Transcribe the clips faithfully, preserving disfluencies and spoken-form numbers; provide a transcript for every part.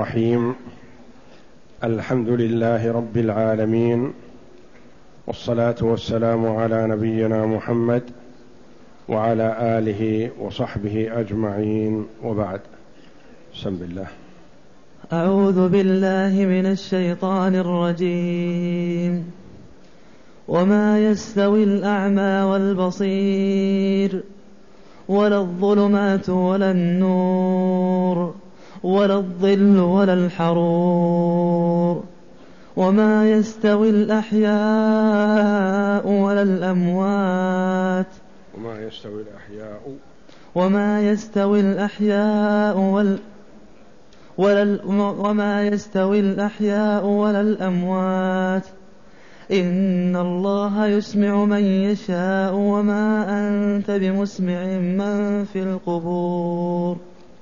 الرحيم. الحمد لله رب العالمين، والصلاة والسلام على نبينا محمد وعلى آله وصحبه أجمعين، وبعد. بسم الله. أعوذ بالله من الشيطان الرجيم. وما يستوي الأعمى والبصير ولا الظلمات ولا النور ولا الظل ولا الحرور وما يستوي الأحياء ولا الأموات وما يستوي الأحياء وما يستوي الأحياء وال ولا وما يستوي الأحياء ولا الأموات إن الله يسمع من يشاء وما أنت بمسمع من في القبور.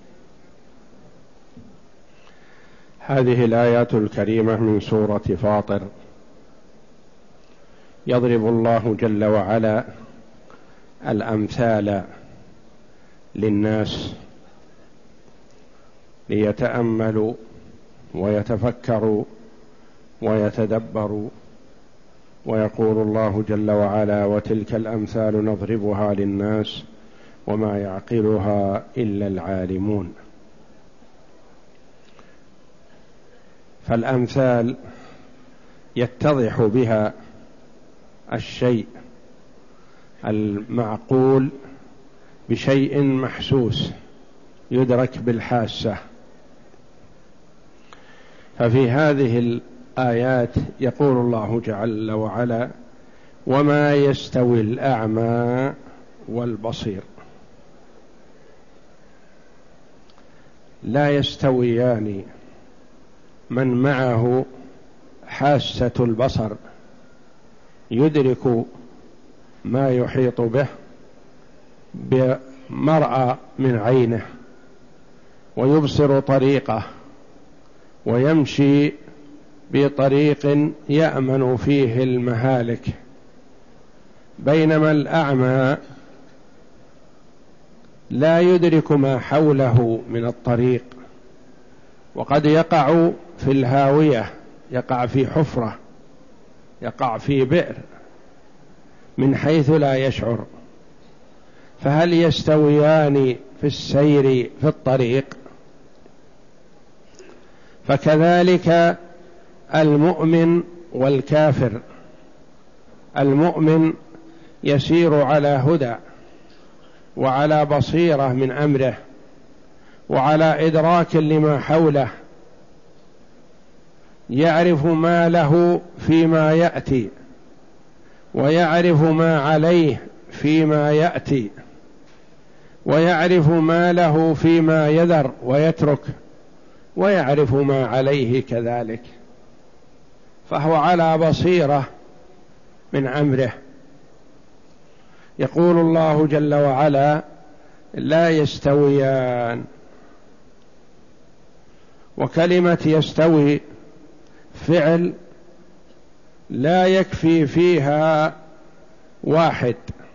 هذه الآيات الكريمة من سورة فاطر يضرب الله جل وعلا الأمثال للناس ليتأملوا ويتفكروا ويتدبروا، ويقول الله جل وعلا: وتلك الأمثال نضربها للناس وما يعقلها إلا العالمون. فالأمثال يتضح بها الشيء المعقول بشيء محسوس يدرك بالحاسة. ففي هذه الآيات يقول الله جل وعلا: وما يستوي الأعمى والبصير. لا يستويان من معه حاسة البصر يدرك ما يحيط به بمرأى من عينه ويبصر طريقه ويمشي بطريق يأمن فيه المهالك، بينما الأعمى لا يدرك ما حوله من الطريق، وقد يقع في الهاوية، يقع في حفرة، يقع في بئر من حيث لا يشعر. فهل يستويان في السير في الطريق؟ فكذلك المؤمن والكافر. المؤمن يسير على هدى وعلى بصيرة من أمره وعلى إدراك لما حوله، يعرف ما له فيما يأتي ويعرف ما عليه فيما يأتي ويعرف ما له فيما يذر ويترك ويعرف ما عليه كذلك، فهو على بصيرة من أمره. يقول الله جل وعلا: لا يستويان. وكلمة يستوي فعل لا يكفي فيها واحد،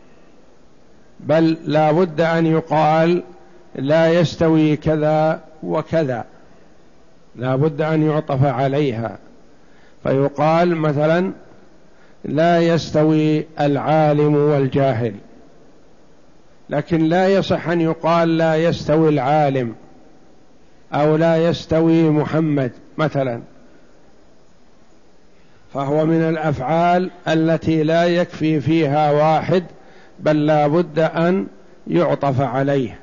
بل لا بد أن يقال لا يستوي كذا وكذا، لا بد أن يعطف عليها، فيقال مثلا لا يستوي العالم والجاهل، لكن لا يصح أن يقال لا يستوي العالم أو لا يستوي محمد مثلا. فهو من الأفعال التي لا يكفي فيها واحد، بل لا بد أن يعطف عليه.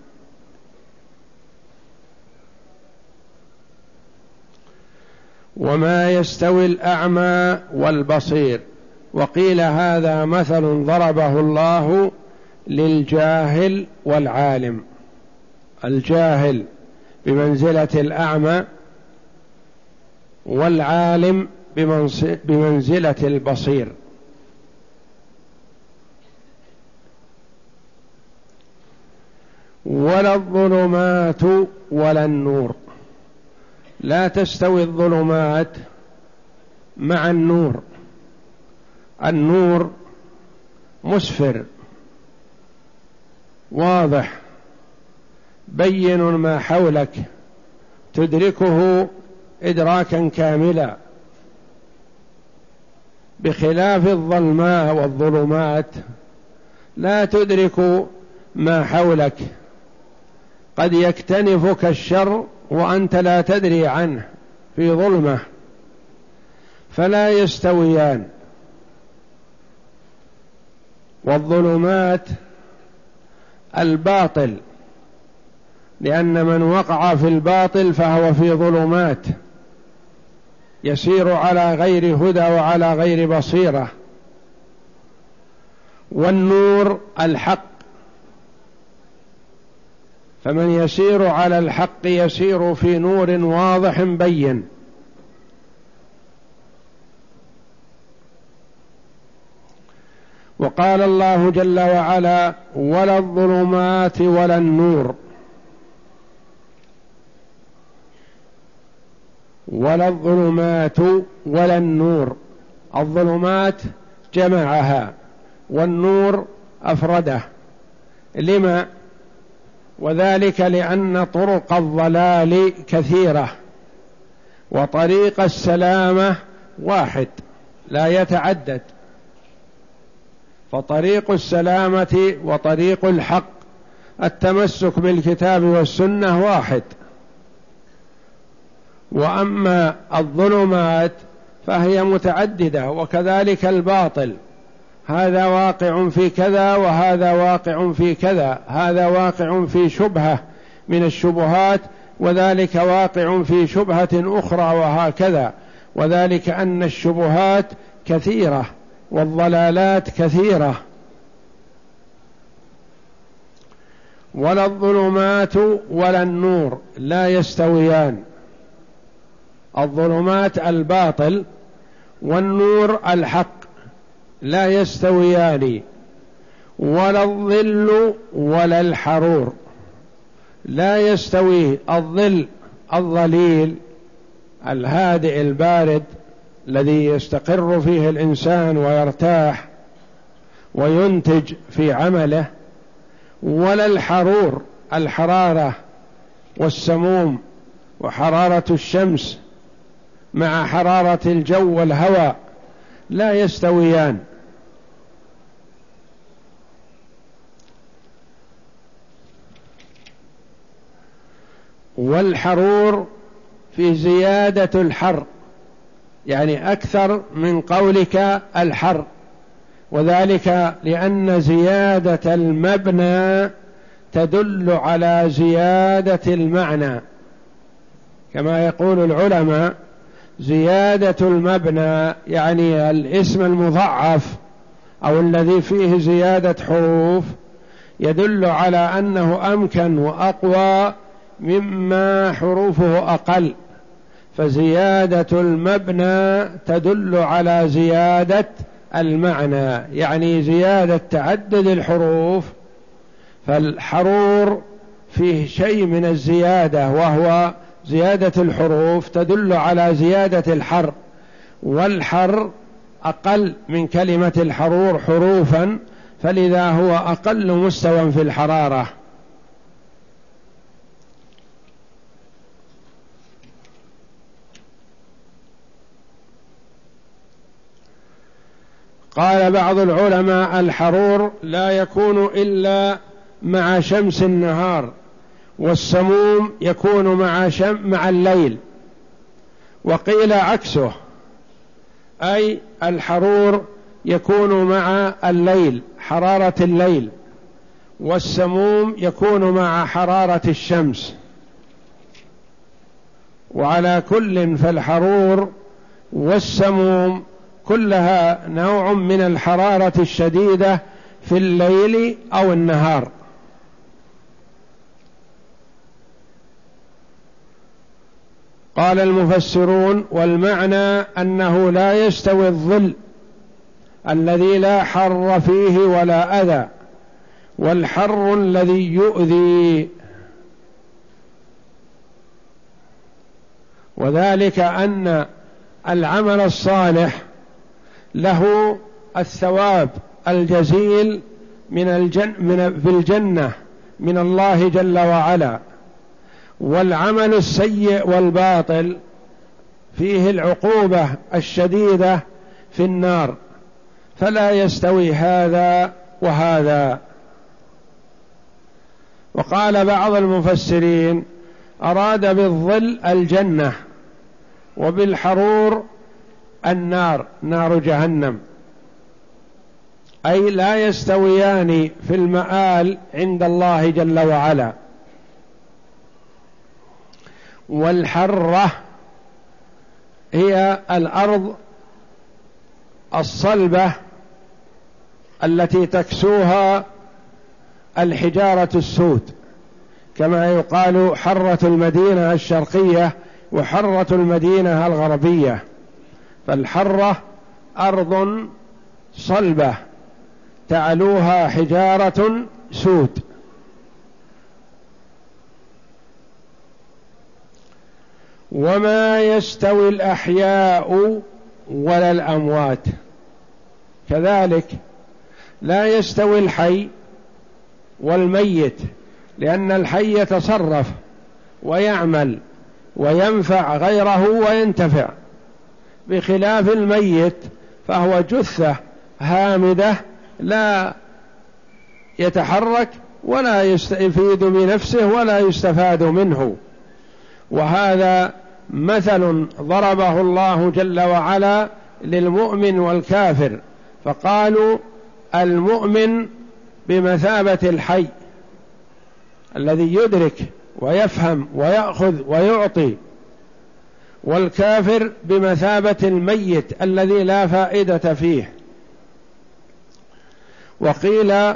وما يستوي الأعمى والبصير. وقيل هذا مثل ضربه الله للجاهل والعالم. الجاهل بمنزلة الأعمى، والعالم بمنزلة البصير. ولا الظلمات ولا النور. لا تستوي الظلمات مع النور. النور مسفر واضح بين ما حولك، تدركه إدراكا كاملا، بخلاف الظلماء والظلمات لا تدرك ما حولك، قد يكتنفك الشر وأنت لا تدري عنه في ظلمة، فلا يستويان. والظلمات الباطل، لأن من وقع في الباطل فهو في ظلمات يسير على غير هدى وعلى غير بصيرة. والنور الحق، فمن يسير على الحق يسير في نور واضح بين. وقال الله جل وعلا: ولا الظلمات ولا النور. ولا الظلمات ولا النور، الظلمات جمعها والنور أفرده. لما؟ وذلك لأن طرق الضلال كثيرة وطريق السلامة واحد لا يتعدد، فطريق السلامة وطريق الحق التمسك بالكتاب والسنة واحد. وأما الظلمات فهي متعددة، وكذلك الباطل، هذا واقع في كذا وهذا واقع في كذا، هذا واقع في شبهة من الشبهات وذلك واقع في شبهة أخرى، وهكذا. وذلك أن الشبهات كثيرة والضلالات كثيرة. ولا الظلمات ولا النور لا يستويان، الظلمات الباطل والنور الحق لا يستويان. ولا الظل ولا الحرور، لا يستوي الظل الظليل الهادئ البارد الذي يستقر فيه الإنسان ويرتاح وينتج في عمله، ولا الحرور الحرارة والسموم وحرارة الشمس مع حرارة الجو والهواء لا يستويان. والحرور في زيادة الحر، يعني أكثر من قولك الحر، وذلك لأن زيادة المبنى تدل على زيادة المعنى، كما يقول العلماء: زيادة المبنى يعني الاسم المضاعف أو الذي فيه زيادة حروف يدل على أنه أمكن وأقوى مما حروفه أقل، فزيادة المبنى تدل على زيادة المعنى، يعني زيادة تعدد الحروف. فالحرور فيه شيء من الزيادة وهو زيادة الحروف تدل على زيادة الحر، والحر أقل من كلمة الحرور حروفا، فلذا هو أقل مستوى في الحرارة. قال بعض العلماء: الحرور لا يكون إلا مع شمس النهار، والسموم يكون مع شم مع الليل. وقيل عكسه، أي الحرور يكون مع الليل حرارة الليل، والسموم يكون مع حرارة الشمس. وعلى كل فالحرور والسموم كلها نوع من الحرارة الشديدة في الليل أو النهار. قال المفسرون: والمعنى أنه لا يستوي الظل الذي لا حر فيه ولا أذى، والحر الذي يؤذي. وذلك أن العمل الصالح له الثواب الجزيل من الجن من في الجنة من الله جل وعلا، والعمل السيء والباطل فيه العقوبة الشديدة في النار، فلا يستوي هذا وهذا. وقال بعض المفسرين أراد بالظل الجنة وبالحرور النار، نار جهنم، أي لا يستويان في المآل عند الله جل وعلا. والحرة هي الأرض الصلبة التي تكسوها الحجارة السود، كما يقال حرة المدينة الشرقية وحرة المدينة الغربية. فالحرة أرض صلبة تعلوها حجارة سود. وما يستوي الأحياء ولا الأموات، كذلك لا يستوي الحي والميت، لأن الحي يتصرف ويعمل وينفع غيره وينتفع، بخلاف الميت فهو جثة هامدة لا يتحرك ولا يستفيد بنفسه ولا يستفاد منه. وهذا مثل ضربه الله جل وعلا للمؤمن والكافر، فقالوا المؤمن بمثابة الحي الذي يدرك ويفهم ويأخذ ويعطي، والكافر بمثابة الميت الذي لا فائدة فيه. وقيل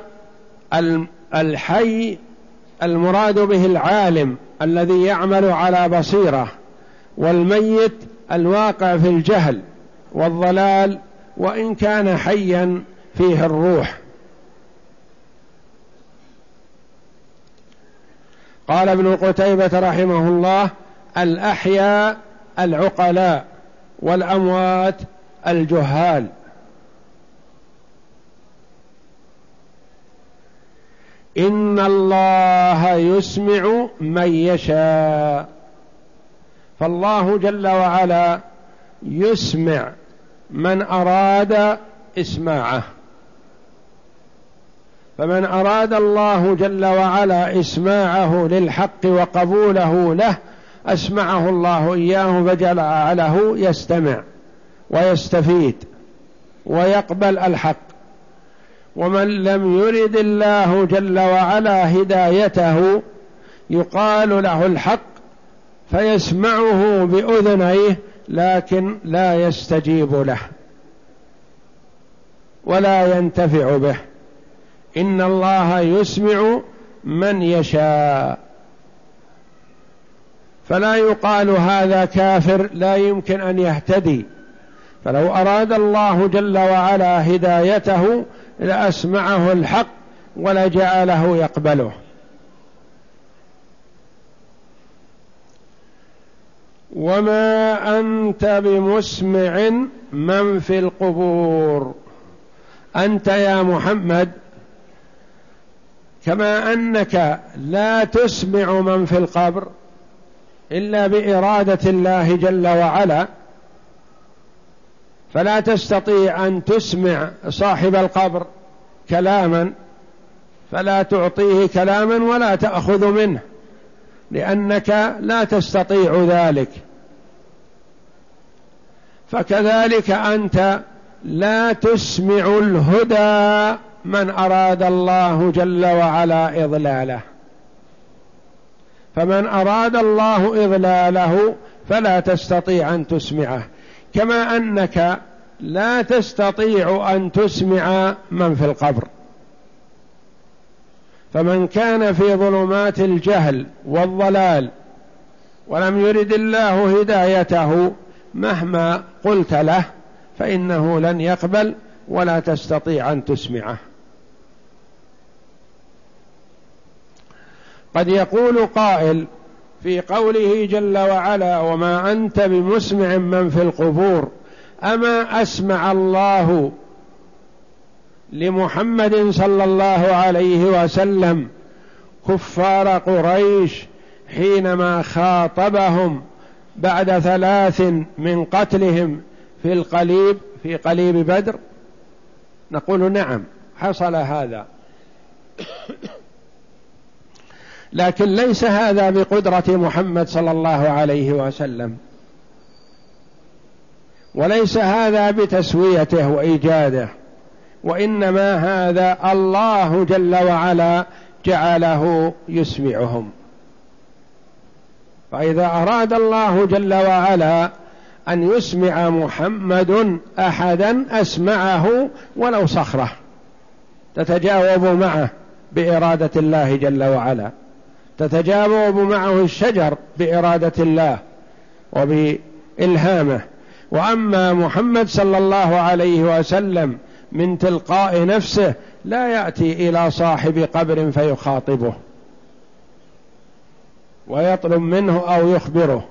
الحي المراد به العالم الذي يعمل على بصيرة، والميت الواقع في الجهل والضلال وإن كان حيا فيه الروح. قال ابن قتيبة رحمه الله الأحياء العقلاء والأموات الجهال. إن الله يسمع من يشاء، فالله جل وعلا يسمع من أراد إسماعه. فمن أراد الله جل وعلا إسماعه للحق وقبوله له أسمعه الله إياه فجعله يستمع ويستفيد ويقبل الحق. ومن لم يرد الله جل وعلا هدايته يقال له الحق فيسمعه بأذنيه لكن لا يستجيب له ولا ينتفع به. إن الله يسمع من يشاء، فلا يقال هذا كافر لا يمكن أن يهتدي، فلو أراد الله جل وعلا هدايته لأسمعه الحق ولجعله يقبله. وما أنت بمسمع من في القبور، أنت يا محمد كما أنك لا تسمع من في القبر إلا بإرادة الله جل وعلا، فلا تستطيع أن تسمع صاحب القبر كلاما، فلا تعطيه كلاما ولا تأخذ منه لأنك لا تستطيع ذلك. فكذلك أنت لا تسمع الهدى من أراد الله جل وعلا إضلاله، فمن أراد الله إضلاله فلا تستطيع أن تسمعه، كما أنك لا تستطيع أن تسمع من في القبر. فمن كان في ظلمات الجهل والضلال ولم يرد الله هدايته مهما قلت له فإنه لن يقبل ولا تستطيع أن تسمعه. قد يقول قائل في قوله جل وعلا وما أنت بمسمع من في القبور، أما أسمع الله لمحمد صلى الله عليه وسلم كفار قريش حينما خاطبهم بعد ثلاث من قتلهم في القليب في قليب بدر؟ نقول نعم حصل هذا، لكن ليس هذا بقدرة محمد صلى الله عليه وسلم، وليس هذا بتسويته وإيجاده، وإنما هذا الله جل وعلا جعله يسمعهم. فإذا أراد الله جل وعلا أن يسمع محمد أحدا أسمعه ولو صخرة تتجاوب معه بإرادة الله جل وعلا، تتجاوب معه الشجر بإرادة الله وبإلهامه. وأما محمد صلى الله عليه وسلم من تلقاء نفسه لا يأتي إلى صاحب قبر فيخاطبه ويطلب منه أو يخبره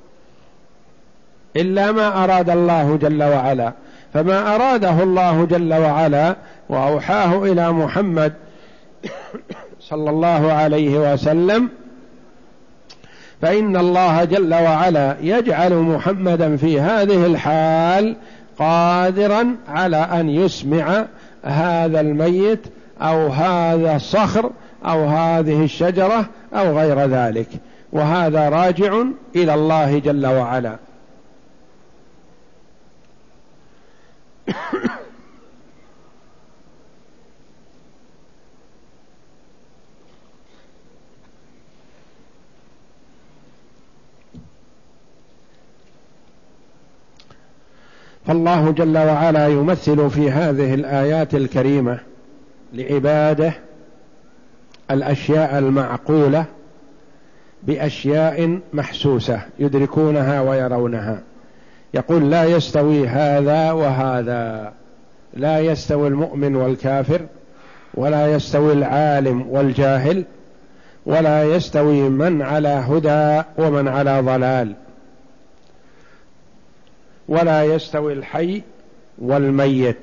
إلا ما أراد الله جل وعلا. فما أراده الله جل وعلا وأوحاه إلى محمد صلى الله عليه وسلم، فإن الله جل وعلا يجعل محمدا في هذه الحال قادرا على أن يسمع هذا الميت أو هذا الصخر أو هذه الشجرة أو غير ذلك، وهذا راجع إلى الله جل وعلا. فالله جل وعلا يمثل في هذه الآيات الكريمة لعباده الأشياء المعقولة بأشياء محسوسة يدركونها ويرونها. يقول لا يستوي هذا وهذا، لا يستوي المؤمن والكافر، ولا يستوي العالم والجاهل، ولا يستوي من على هدى ومن على ضلال، ولا يستوي الحي والميت.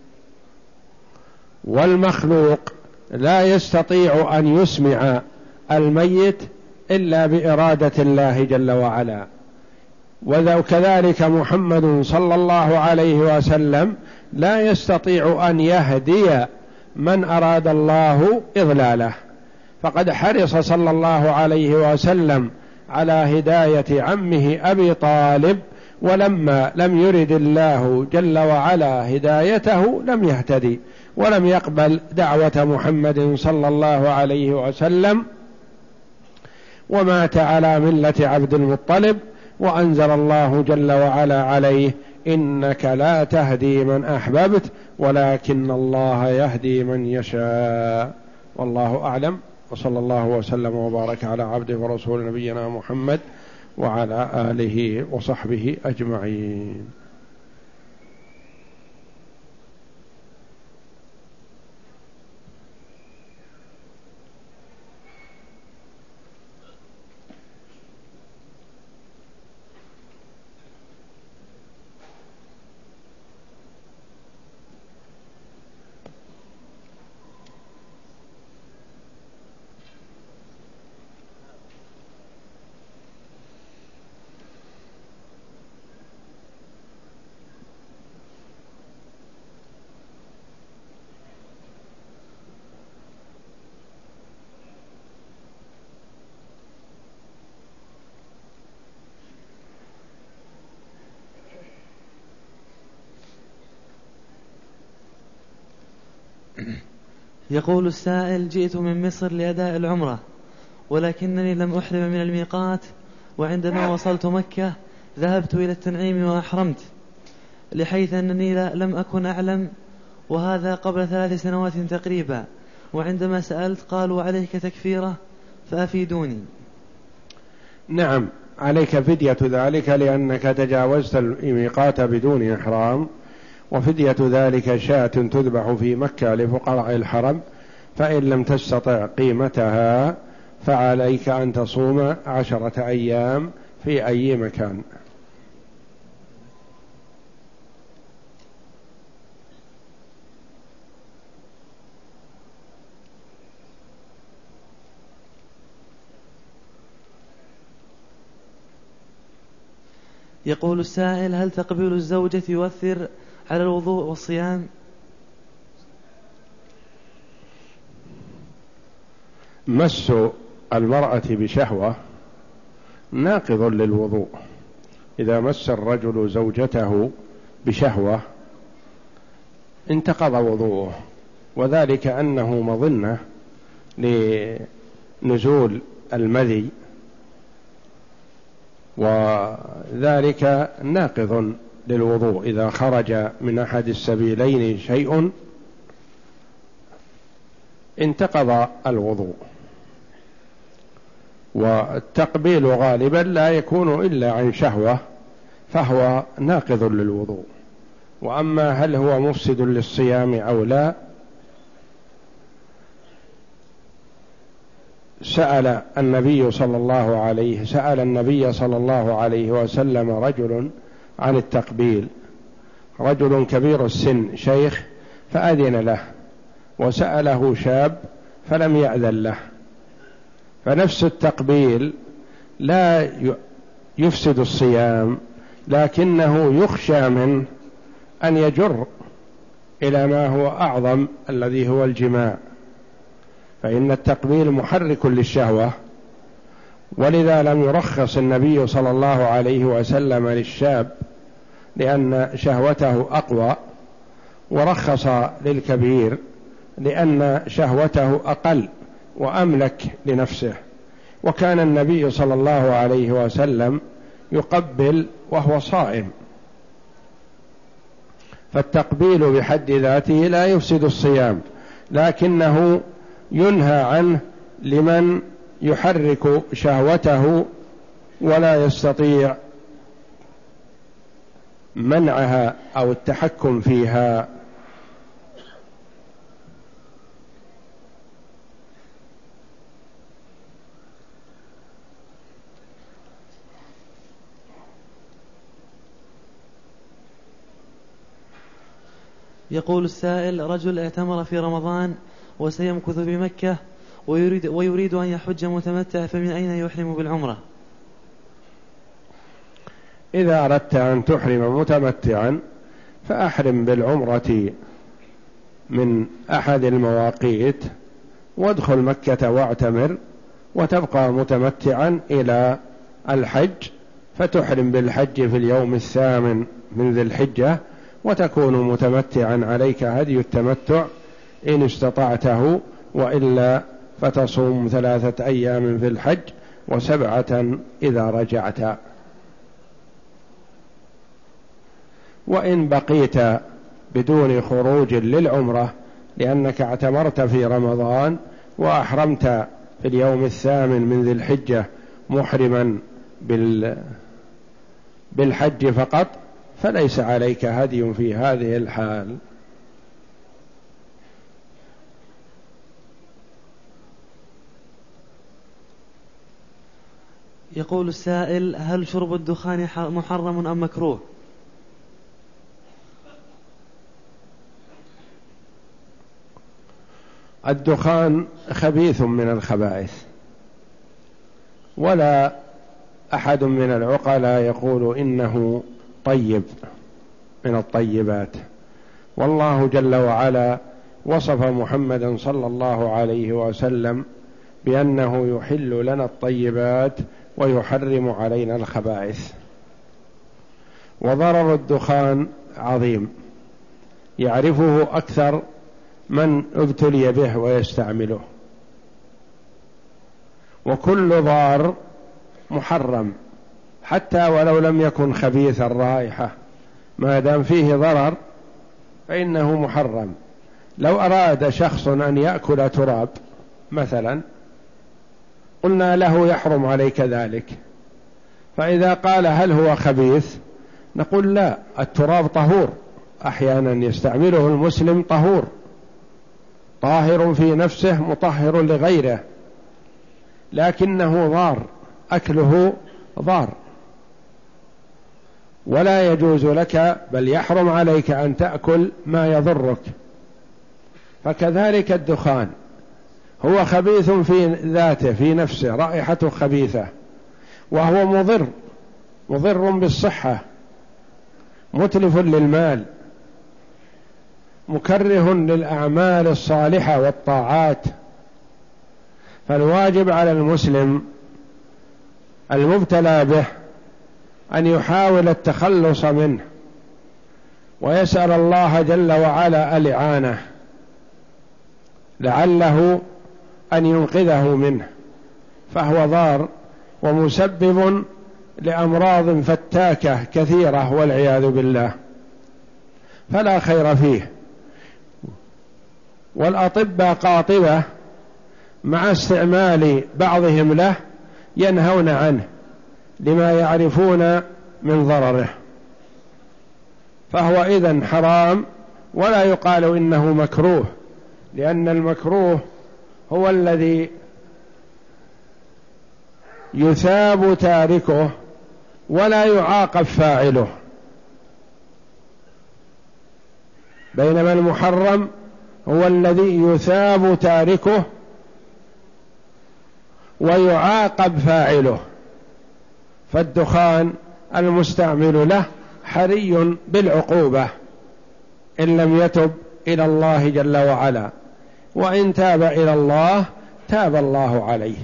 والمخلوق لا يستطيع أن يسمع الميت إلا بإرادة الله جل وعلا، وكذلك محمد صلى الله عليه وسلم لا يستطيع أن يهدي من أراد الله إضلاله، فقد حرص صلى الله عليه وسلم على هداية عمه أبي طالب، ولما لم يرد الله جل وعلا هدايته لم يهتدي ولم يقبل دعوة محمد صلى الله عليه وسلم، ومات على ملة عبد المطلب، وأنزل الله جل وعلا عليه إنك لا تهدي من أحببت ولكن الله يهدي من يشاء. والله أعلم، وصلى الله وسلم وبارك على عبده ورسول نبينا محمد وعلى آله وصحبه أجمعين. يقول السائل: جئت من مصر لأداء العمرة، ولكنني لم أحرم من الميقات، وعندما وصلت مكة ذهبت إلى التنعيم وأحرمت، لحيث أنني لم أكن أعلم، وهذا قبل ثلاث سنوات تقريبا، وعندما سألت قالوا عليك تكفيرة، فأفيدوني. نعم، عليك فدية ذلك لأنك تجاوزت الميقات بدون إحرام، وفدية ذلك شاة تذبح في مكة لفقراء الحرم، فإن لم تستطع قيمتها فعليك أن تصوم عشرة أيام في أي مكان. يقول السائل: هل تقبيل الزوجة يؤثر على الوضوء والصيام؟ مس المرأة بشهوة ناقض للوضوء. إذا مس الرجل زوجته بشهوة انتقض وضوءه، وذلك أنه مظنة لنزول المذي، وذلك ناقض للوضوء. إذا خرج من أحد السبيلين شيء انتقض الوضوء. والتقبيل غالبا لا يكون إلا عن شهوة، فهو ناقض للوضوء. وأما هل هو مفسد للصيام أو لا، سأل النبي صلى الله عليه سأل النبي صلى الله عليه وسلم رجل عن التقبيل، رجل كبير السن شيخ فأذن له، وسأله شاب فلم يأذن له. فنفس التقبيل لا يفسد الصيام، لكنه يخشى منه أن يجر إلى ما هو أعظم الذي هو الجماع، فإن التقبيل محرك للشهوة. ولذا لم يرخص النبي صلى الله عليه وسلم للشاب لأن شهوته أقوى، ورخص للكبير لأن شهوته أقل وأملك لنفسه. وكان النبي صلى الله عليه وسلم يقبل وهو صائم، فالتقبيل بحد ذاته لا يفسد الصيام، لكنه ينهى عنه لمن يحرك شهوته ولا يستطيع منعها أو التحكم فيها. يقول السائل: رجل اعتمر في رمضان وسيمكث بمكة ويريد, ويريد أن يحج متمتع، فمن أين يحرم بالعمرة؟ إذا أردت أن تحرم متمتعا فأحرم بالعمرة من أحد المواقيت، وادخل مكة واعتمر، وتبقى متمتعا إلى الحج، فتحرم بالحج في اليوم الثامن من ذي الحجة، وتكون متمتعا. عليك هدي التمتع إن استطعته، وإلا فتصوم ثلاثة أيام في الحج وسبعة إذا رجعت. وإن بقيت بدون خروج للعمرة لأنك اعتمرت في رمضان وأحرمت في اليوم الثامن من ذي الحجة محرما بالحج فقط، فليس عليك هدي في هذه الحال. يقول السائل: هل شرب الدخان محرم أم مكروه؟ الدخان خبيث من الخبائث، ولا أحد من العقلاء يقول إنه طيب من الطيبات. والله جل وعلا وصف محمدا صلى الله عليه وسلم بأنه يحل لنا الطيبات ويحرم علينا الخبائث. وضرر الدخان عظيم يعرفه أكثر من ابتلي به ويستعمله، وكل ضار محرم حتى ولو لم يكن خبيث الرائحة، ما دام فيه ضرر فإنه محرم. لو أراد شخص أن يأكل تراب مثلا قلنا له يحرم عليك ذلك، فإذا قال هل هو خبيث نقول لا، التراب طهور، أحيانا يستعمله المسلم طهور، طاهر في نفسه مطهر لغيره، لكنه ضار، أكله ضار، ولا يجوز لك بل يحرم عليك أن تأكل ما يضرك. فكذلك الدخان هو خبيث في ذاته في نفسه، رائحته خبيثة، وهو مضر مضر بالصحة، متلف للمال، مكره للأعمال الصالحة والطاعات. فالواجب على المسلم المبتلى به أن يحاول التخلص منه ويسأل الله جل وعلا الإعانة لعله أن ينقذه منه، فهو ضار ومسبب لأمراض فتاكة كثيرة والعياذ بالله، فلا خير فيه. والأطباء قاطبة مع استعمال بعضهم له ينهون عنه لما يعرفون من ضرره، فهو إذن حرام، ولا يقال إنه مكروه، لأن المكروه هو الذي يثاب تاركه ولا يعاقب فاعله، بينما المحرم هو الذي يثاب تاركه ويعاقب فاعله. فالدخان المستعمل له حري بالعقوبة إن لم يتب إلى الله جل وعلا، وإن تاب إلى الله تاب الله عليه.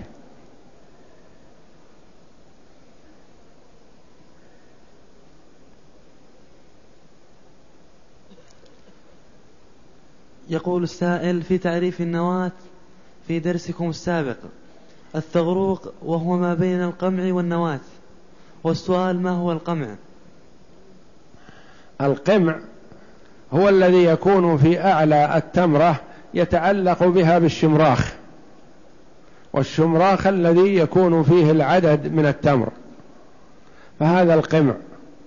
يقول السائل في تعريف النواة في درسكم السابق: الثغروق وهو ما بين القمع والنواة، والسؤال ما هو القمع؟ القمع هو الذي يكون في أعلى التمرة يتعلق بها بالشمراخ، والشمراخ الذي يكون فيه العدد من التمر، فهذا القمع،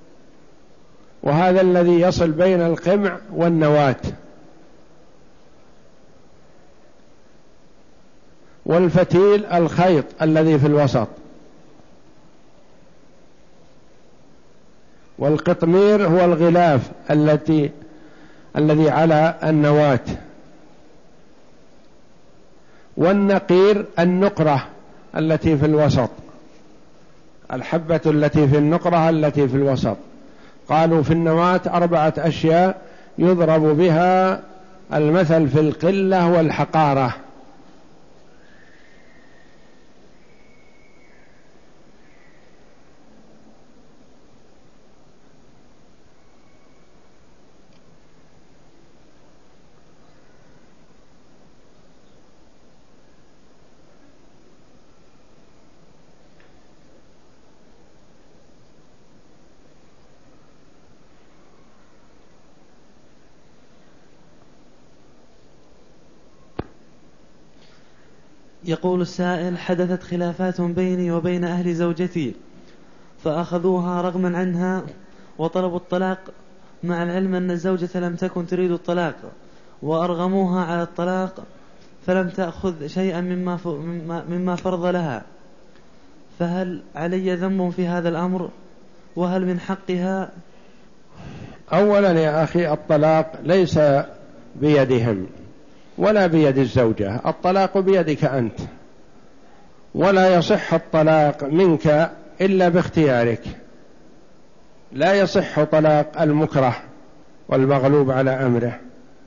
وهذا الذي يصل بين القمع والنواة. والفتيل الخيط الذي في الوسط. والقطمير هو الغلاف التي الذي على النواة. والنقير النقرة التي في الوسط، الحبة التي في النقرة التي في الوسط. قالوا في النواة أربعة أشياء يضرب بها المثل في القلة والحقارة. يقول السائل: حدثت خلافات بيني وبين أهل زوجتي، فأخذوها رغما عنها وطلبوا الطلاق، مع العلم أن الزوجة لم تكن تريد الطلاق، وأرغموها على الطلاق فلم تأخذ شيئا مما مما فرض لها، فهل علي ذنب في هذا الأمر؟ وهل من حقها؟ أولا يا أخي، الطلاق ليس بيدهم ولا بيد الزوجة، الطلاق بيدك أنت، ولا يصح الطلاق منك إلا باختيارك، لا يصح طلاق المكره والمغلوب على أمره.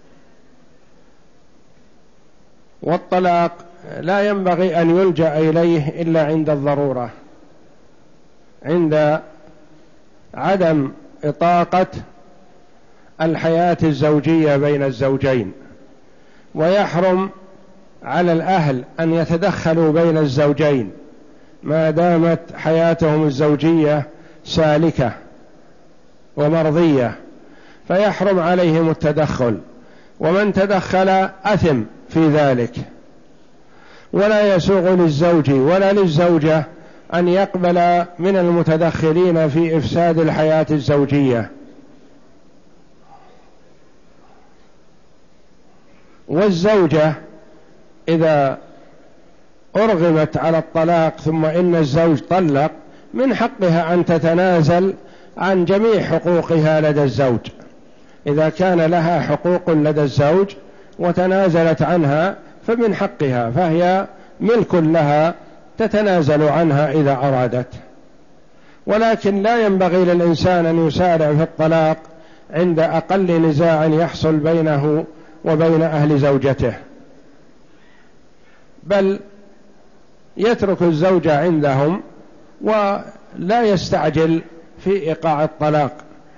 والطلاق لا ينبغي أن يلجأ إليه إلا عند الضرورة، عند عدم إطاقة الحياة الزوجية بين الزوجين. ويحرم على الأهل أن يتدخلوا بين الزوجين ما دامت حياتهم الزوجية سالكة ومرضية، فيحرم عليهم التدخل، ومن تدخل أثم في ذلك. ولا يسوغ للزوج ولا للزوجة أن يقبل من المتدخلين في إفساد الحياة الزوجية. والزوجة إذا أرغمت على الطلاق ثم إن الزوج طلق، من حقها أن تتنازل عن جميع حقوقها لدى الزوج. إذا كان لها حقوق لدى الزوج وتنازلت عنها فمن حقها، فهي ملك لها تتنازل عنها إذا أرادت. ولكن لا ينبغي للإنسان أن يسارع في الطلاق عند أقل نزاع يحصل بينه وبين أهل زوجته، بل يترك الزوجة عندهم ولا يستعجل في إيقاع الطلاق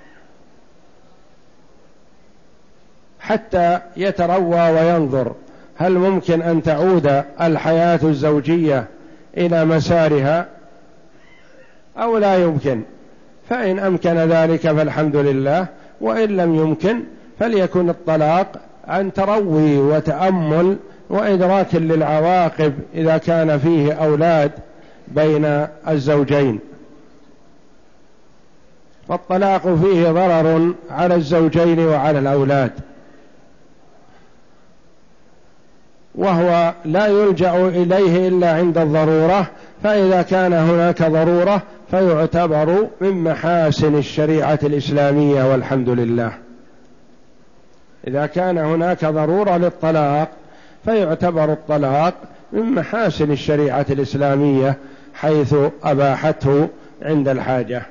حتى يتروى وينظر هل ممكن أن تعود الحياة الزوجية إلى مسارها أو لا يمكن. فإن أمكن ذلك فالحمد لله، وإن لم يمكن فليكن الطلاق عن تروي وتأمل وإدراك للعواقب إذا كان فيه أولاد بين الزوجين. فالطلاق فيه ضرر على الزوجين وعلى الأولاد، وهو لا يلجأ إليه إلا عند الضرورة، فإذا كان هناك ضرورة فيعتبر من محاسن الشريعة الإسلامية والحمد لله. إذا كان هناك ضرورة للطلاق فيعتبر الطلاق من محاسن الشريعة الإسلامية حيث أباحته عند الحاجة.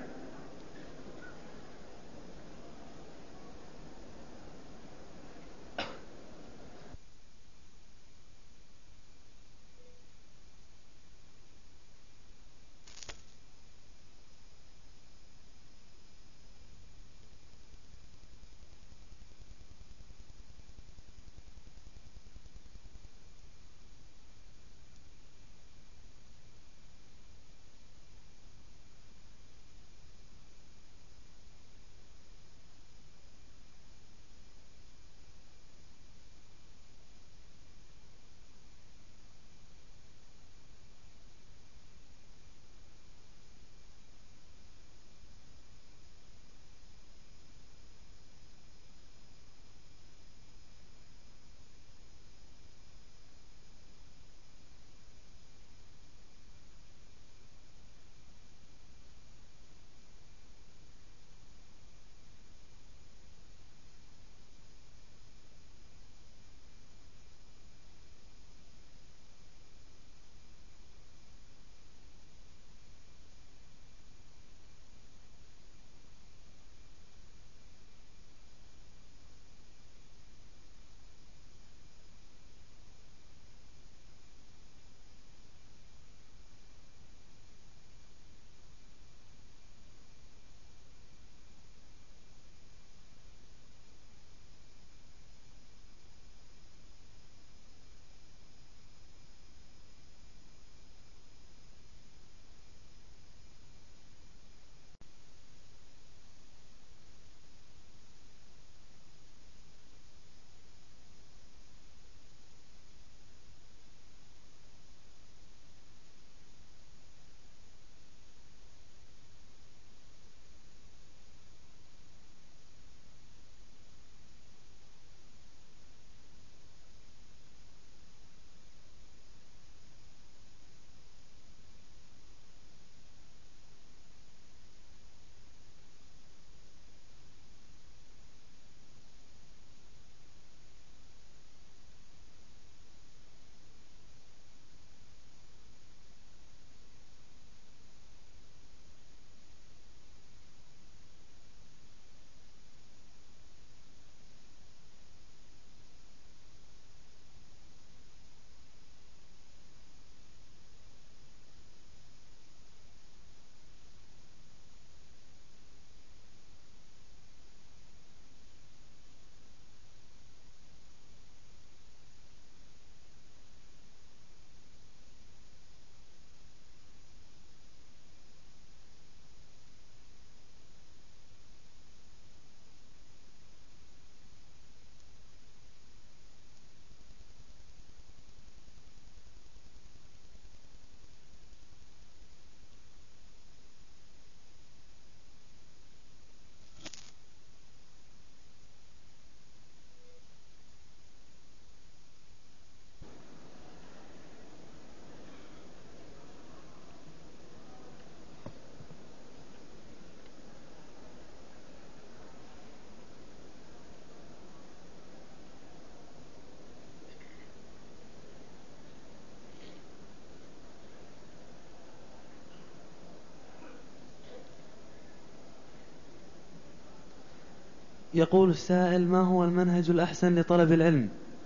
يقول السائل: ما هو المنهج الأحسن لطلب العلم؟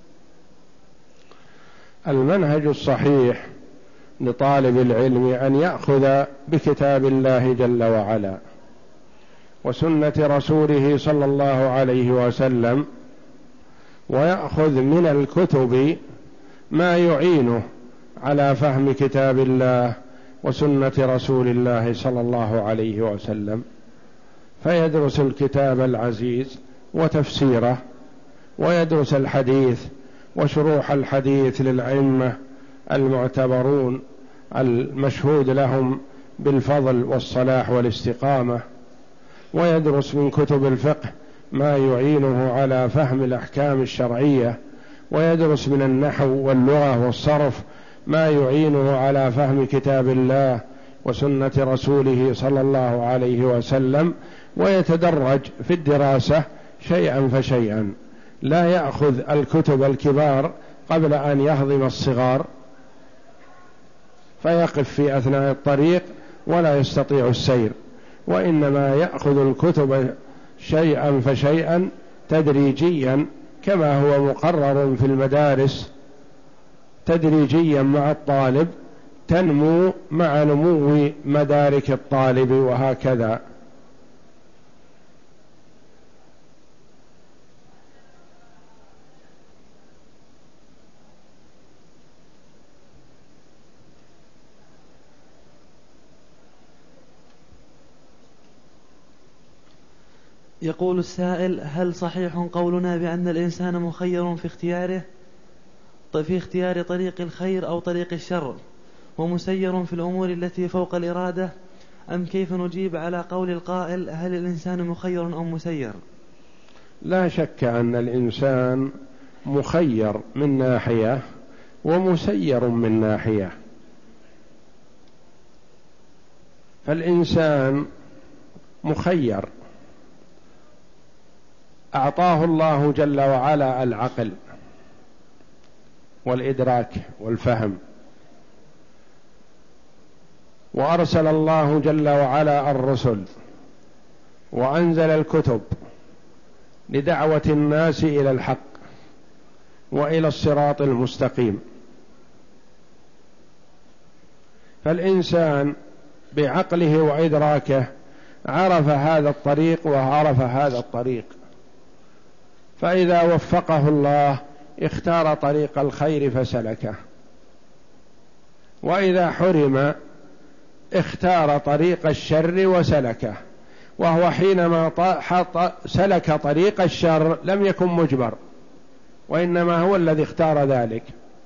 المنهج الصحيح لطالب العلم أن يأخذ بكتاب الله جل وعلا وسنة رسوله صلى الله عليه وسلم، ويأخذ من الكتب ما يعينه على فهم كتاب الله وسنة رسول الله صلى الله عليه وسلم، فيدرس الكتاب العزيز وتفسيره، ويدرس الحديث وشروح الحديث للأئمة المعتبرون المشهود لهم بالفضل والصلاح والاستقامة، ويدرس من كتب الفقه ما يعينه على فهم الأحكام الشرعية، ويدرس من النحو واللغة والصرف ما يعينه على فهم كتاب الله وسنة رسوله صلى الله عليه وسلم، ويتدرج في الدراسة شيئا فشيئا، لا يأخذ الكتب الكبار قبل أن يهضم الصغار فيقف في أثناء الطريق ولا يستطيع السير، وإنما يأخذ الكتب شيئا فشيئا تدريجيا كما هو مقرر في المدارس، تدريجيا مع الطالب، تنمو مع نمو مدارك الطالب، وهكذا. يقول السائل: هل صحيح قولنا بأن الإنسان مخير في اختياره في اختيار طريق الخير أو طريق الشر، ومسير في الأمور التي فوق الإرادة، أم كيف نجيب على قول القائل: هل الإنسان مخير أو مسير؟ لا شك أن الإنسان مخير من ناحية ومسير من ناحية، فالإنسان مخير، أعطاه الله جل وعلا العقل والإدراك والفهم، وأرسل الله جل وعلا الرسل وأنزل الكتب لدعوة الناس إلى الحق وإلى الصراط المستقيم، فالإنسان بعقله وإدراكه عرف هذا الطريق وعرف هذا الطريق، فإذا وفقه الله اختار طريق الخير فسلكه، وإذا حرم اختار طريق الشر وسلكه، وهو حينما سلك طريق الشر لم يكن مجبر، وإنما هو الذي اختار ذلك،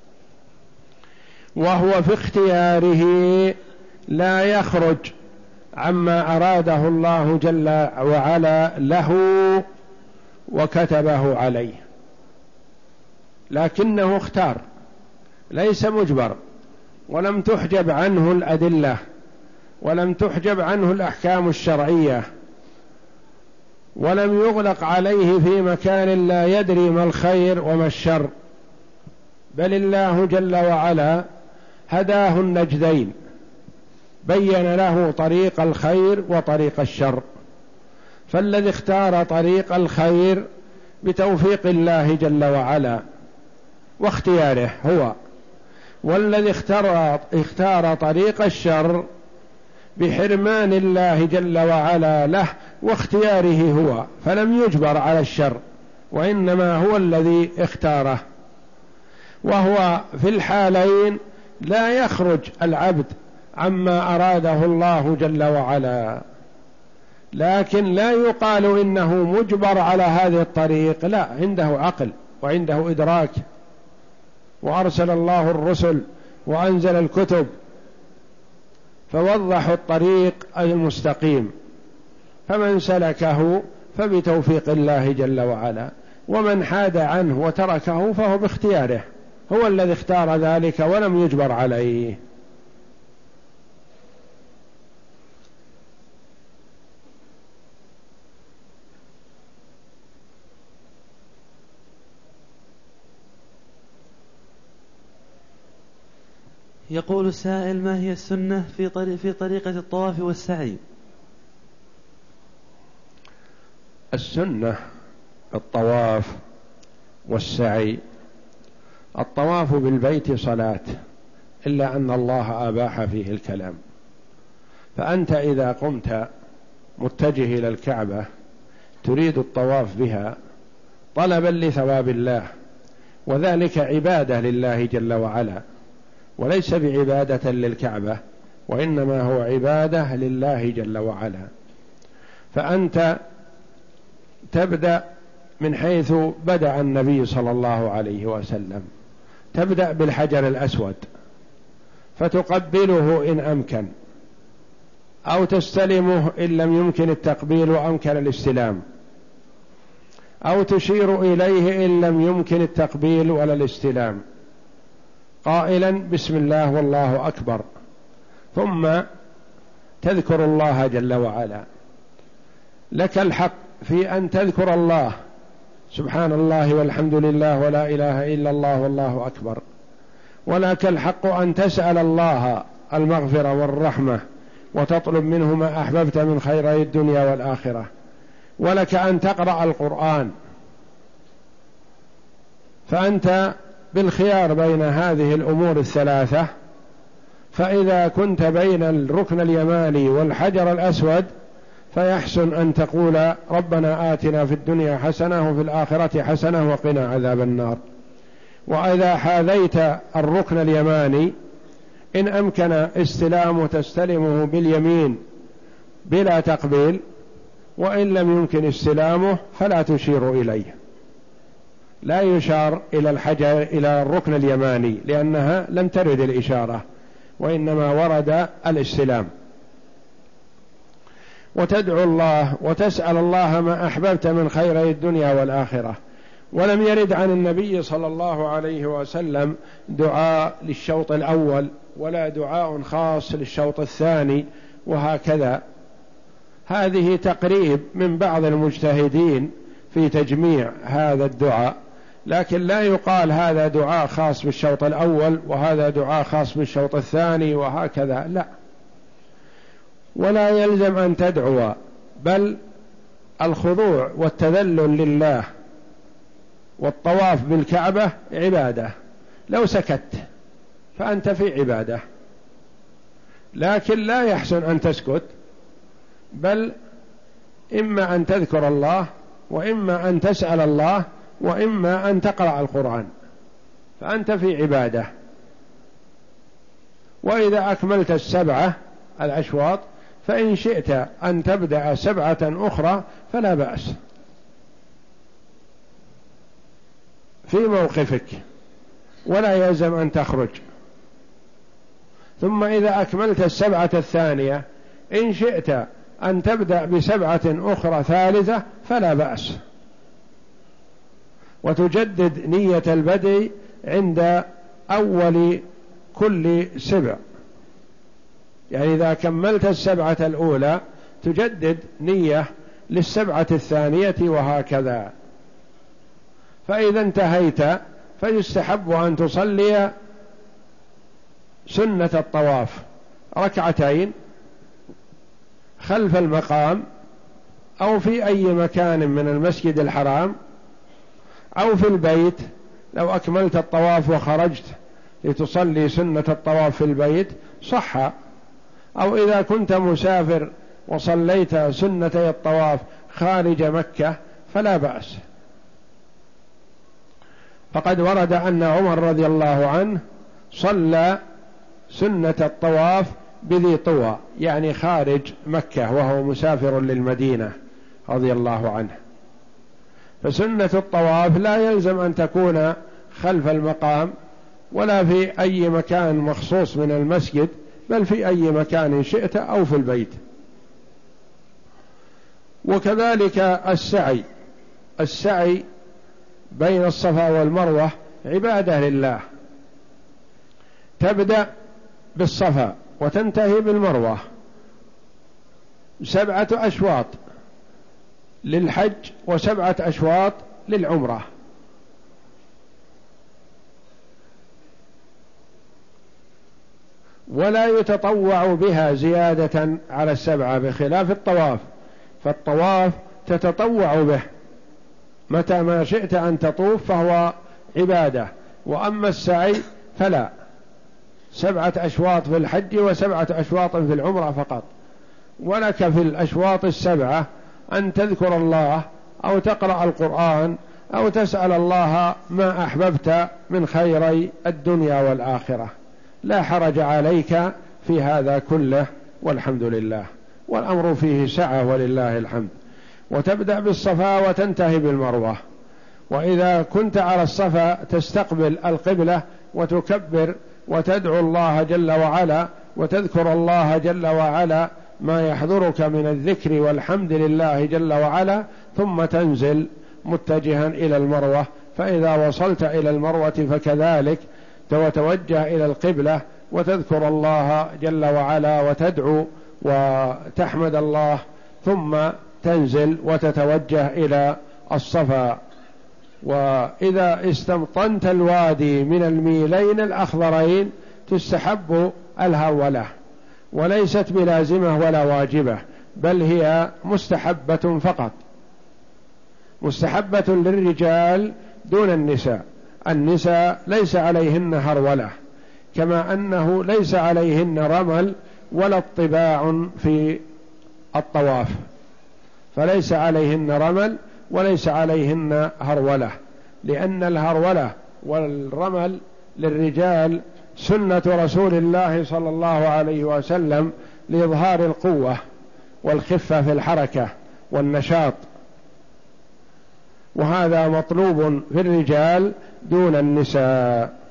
وهو في اختياره لا يخرج عما أراده الله جل وعلا له وكتبه عليه، لكنه اختار، ليس مجبر، ولم تحجب عنه الأدلة، ولم تحجب عنه الأحكام الشرعية، ولم يغلق عليه في مكان لا يدري ما الخير وما الشر، بل الله جل وعلا هداه النجدين، بين له طريق الخير وطريق الشر، فالذي اختار طريق الخير بتوفيق الله جل وعلا واختياره هو، والذي اختار, اختار طريق الشر بحرمان الله جل وعلا له واختياره هو، فلم يجبر على الشر، وإنما هو الذي اختاره، وهو في الحالين لا يخرج العبد عما أراده الله جل وعلا، لكن لا يقال إنه مجبر على هذه الطريق، لا، عنده عقل وعنده إدراك، وأرسل الله الرسل وأنزل الكتب فوضحوا الطريق المستقيم، فمن سلكه فبتوفيق الله جل وعلا، ومن حاد عنه وتركه فهو باختياره، هو الذي اختار ذلك ولم يجبر عليه. يقول السائل: ما هي السنة في طريق في طريقة الطواف والسعي؟ السنة الطواف والسعي. الطواف بالبيت صلاة، إلا أن الله أباح فيه الكلام. فأنت إذا قمت متجه إلى الكعبة تريد الطواف بها طلبا لثواب الله، وذلك عبادة لله جل وعلا، وليس بعبادة للكعبة، وإنما هو عبادة لله جل وعلا. فأنت تبدأ من حيث بدأ النبي صلى الله عليه وسلم، تبدأ بالحجر الأسود فتقبله إن أمكن، أو تستلمه إن لم يمكن التقبيل وأمكن الاستلام، أو تشير إليه إن لم يمكن التقبيل ولا الاستلام، قائلا بسم الله والله أكبر، ثم تذكر الله جل وعلا. لك الحق في أن تذكر الله سبحان الله والحمد لله ولا إله إلا الله والله أكبر، ولك الحق أن تسأل الله المغفرة والرحمة وتطلب منه ما أحببت من خيري الدنيا والآخرة، ولك أن تقرأ القرآن. فأنت بالخيار بين هذه الأمور الثلاثة. فإذا كنت بين الركن اليماني والحجر الأسود فيحسن أن تقول ربنا آتنا في الدنيا حسنة وفي الآخرة حسنة وقنا عذاب النار. وإذا حاذيت الركن اليماني إن أمكن استلامه تستلمه باليمين بلا تقبيل، وإن لم يمكن استلامه فلا تشير إليه. لا يشار إلى الحجر إلى الركن اليماني لأنها لم ترد الإشارة، وإنما ورد الاستلام. وتدعو الله وتسأل الله ما أحببت من خيري الدنيا والآخرة. ولم يرد عن النبي صلى الله عليه وسلم دعاء للشوط الأول ولا دعاء خاص للشوط الثاني وهكذا. هذه تقريب من بعض المجتهدين في تجميع هذا الدعاء، لكن لا يقال هذا دعاء خاص بالشوط الأول وهذا دعاء خاص بالشوط الثاني وهكذا، لا. ولا يلزم أن تدعو، بل الخضوع والتذلل لله والطواف بالكعبة عبادة. لو سكت فأنت في عبادة، لكن لا يحسن أن تسكت، بل إما أن تذكر الله وإما أن تسأل الله وإما أن تقرأ القرآن، فأنت في عبادة. وإذا أكملت السبعة الأشواط فإن شئت أن تبدأ سبعة أخرى فلا بأس في موقفك، ولا يلزم أن تخرج. ثم إذا أكملت السبعة الثانية إن شئت أن تبدأ بسبعة أخرى ثالثة فلا بأس، وتجدد نية البدء عند أول كل سبع. يعني إذا كملت السبعة الأولى تجدد نية للسبعة الثانية وهكذا. فإذا انتهيت فيستحب أن تصلي سنة الطواف ركعتين خلف المقام أو في أي مكان من المسجد الحرام أو في البيت. لو أكملت الطواف وخرجت لتصلي سنة الطواف في البيت صح، أو إذا كنت مسافر وصليت سنتي الطواف خارج مكة فلا بأس. فقد ورد أن عمر رضي الله عنه صلى سنة الطواف بذي طوى، يعني خارج مكة وهو مسافر للمدينة رضي الله عنه. فسنة الطواف لا يلزم أن تكون خلف المقام ولا في أي مكان مخصوص من المسجد، بل في أي مكان شئت أو في البيت. وكذلك السعي السعي بين الصفا والمروة عبادة لله، تبدأ بالصفا وتنتهي بالمروة، سبعة أشواط للحج وسبعة أشواط للعمرة. ولا يتطوع بها زيادة على السبعة بخلاف الطواف، فالطواف تتطوع به متى ما شئت أن تطوف فهو عبادة. وأما السعي فلا، سبعة أشواط في الحج وسبعة أشواط في العمرة فقط، ولك في الأشواط السبعة أن تذكر الله أو تقرأ القرآن أو تسأل الله ما أحببت من خيري الدنيا والآخرة، لا حرج عليك في هذا كله، والحمد لله، والأمر فيه سعة ولله الحمد. وتبدأ بالصفا وتنتهي بالمروة، وإذا كنت على الصفا تستقبل القبلة وتكبر وتدعو الله جل وعلا وتذكر الله جل وعلا ما يحضرك من الذكر والحمد لله جل وعلا، ثم تنزل متجها إلى المروة. فإذا وصلت إلى المروة فكذلك توجه إلى القبلة وتذكر الله جل وعلا وتدعو وتحمد الله، ثم تنزل وتتوجه إلى الصفا. وإذا استمطنت الوادي من الميلين الأخضرين تستحب الهرولة، وليست بلازمة ولا واجبة، بل هي مستحبة فقط، مستحبة للرجال دون النساء. النساء ليس عليهن هرولة، كما أنه ليس عليهن رمل ولا اطباع في الطواف، فليس عليهن رمل وليس عليهن هرولة، لأن الهرولة والرمل للرجال سنة رسول الله صلى الله عليه وسلم لإظهار القوة والخفة في الحركة والنشاط، وهذا مطلوب في الرجال دون النساء.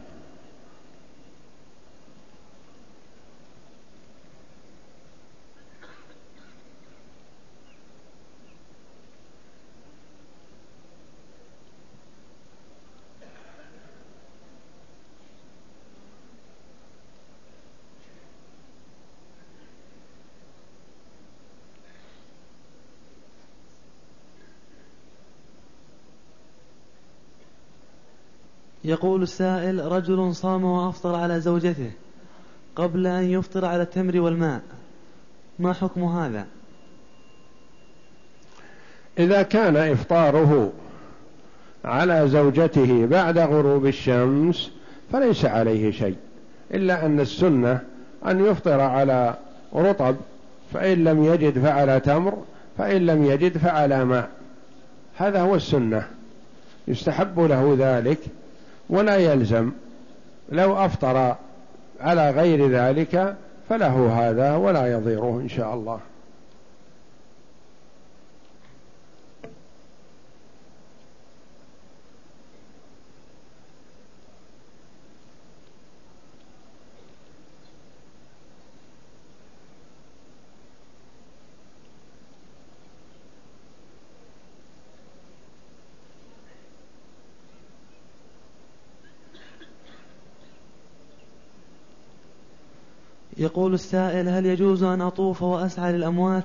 يقول السائل: رجل صام وأفطر على زوجته قبل أن يفطر على التمر والماء، ما حكم هذا؟ إذا كان إفطاره على زوجته بعد غروب الشمس فليس عليه شيء، إلا أن السنة أن يفطر على رطب، فإن لم يجد فعلى تمر، فإن لم يجد فعلى ماء، هذا هو السنة، يستحب له ذلك ولا يلزم. لو أفطر على غير ذلك فله هذا ولا يضيره إن شاء الله. يقول السائل: هل يجوز أن أطوف وأسعى للأموات؟